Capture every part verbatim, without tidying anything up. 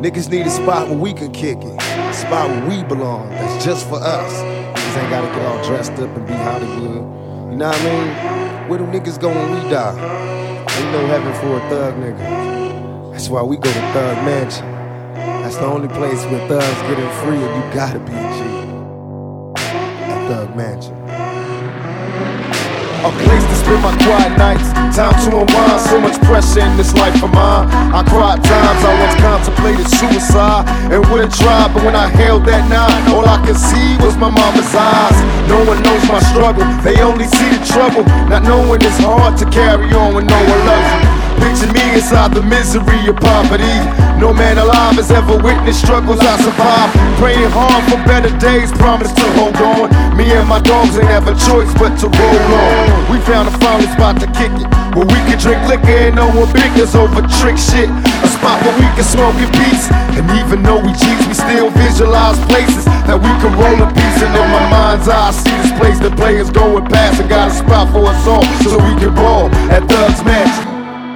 Niggas need a spot where we can kick it, a spot where we belong, that's just for us. Niggas ain't gotta get all dressed up and be Hollywood. You know what I mean? Where do niggas go when we die? Ain't no heaven for a thug nigga. That's why we go to Thug Mansion. That's the only place where thugs getting free, and you gotta be a G. At Thug Mansion. A place to spend my quiet nights, time to unwind. So much pressure in this life of mine. I cried times I once contemplated suicide and would've tried, but when I held that nine, all I could see was my mama's eyes. No one knows my struggle, they only see the trouble. Not knowing it's hard to carry on when no one loves you. Picture me inside the misery of poverty. No man alive has ever witnessed struggles I survived. Praying hard for better days, promise to hold on. Me and my dogs ain't have a choice but to roll on. We found a finally spot to kick it, where we can drink liquor and no one biggers over trick shit. A spot where we can smoke in peace, and even though we cheats, we still visualize places that we can roll a piece. And in my mind's eye, I see this place that players going past, and got a spot for us all so we can ball at Thug's Mansion.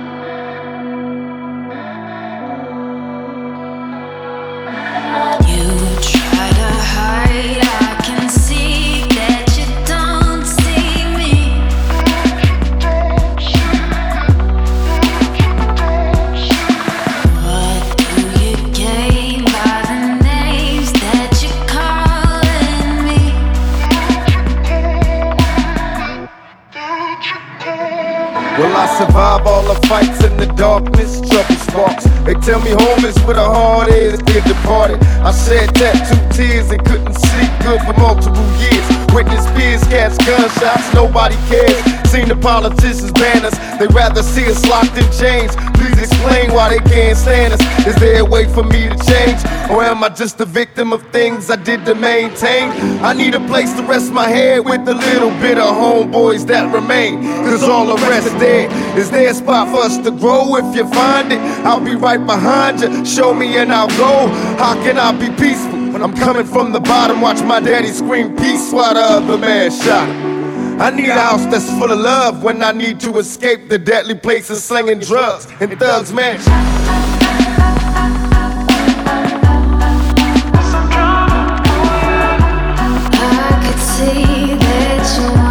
Will I survive all the fights in the darkness? Trouble sparks. They tell me home is where the heart is. They departed. I shed that two tears and couldn't sleep good for multiple years. Witness peers, cats, gunshots, nobody cares. Seen the politicians ban us, they rather see us locked in chains. Please explain why they can't stand us. Is there a way for me to change? Or am I just a victim of things I did to maintain? I need a place to rest my head with a little bit of homeboys that remain, cause all the rest are dead. Is there a spot for us to grow? If you find it, I'll be right behind you. Show me and I'll go. How can I be peaceful when I'm coming from the bottom? Watch my daddy scream peace while the other man shot him. I need a house that's full of love when I need to escape the deadly places slinging drugs in Thug's Mansion. I could see that you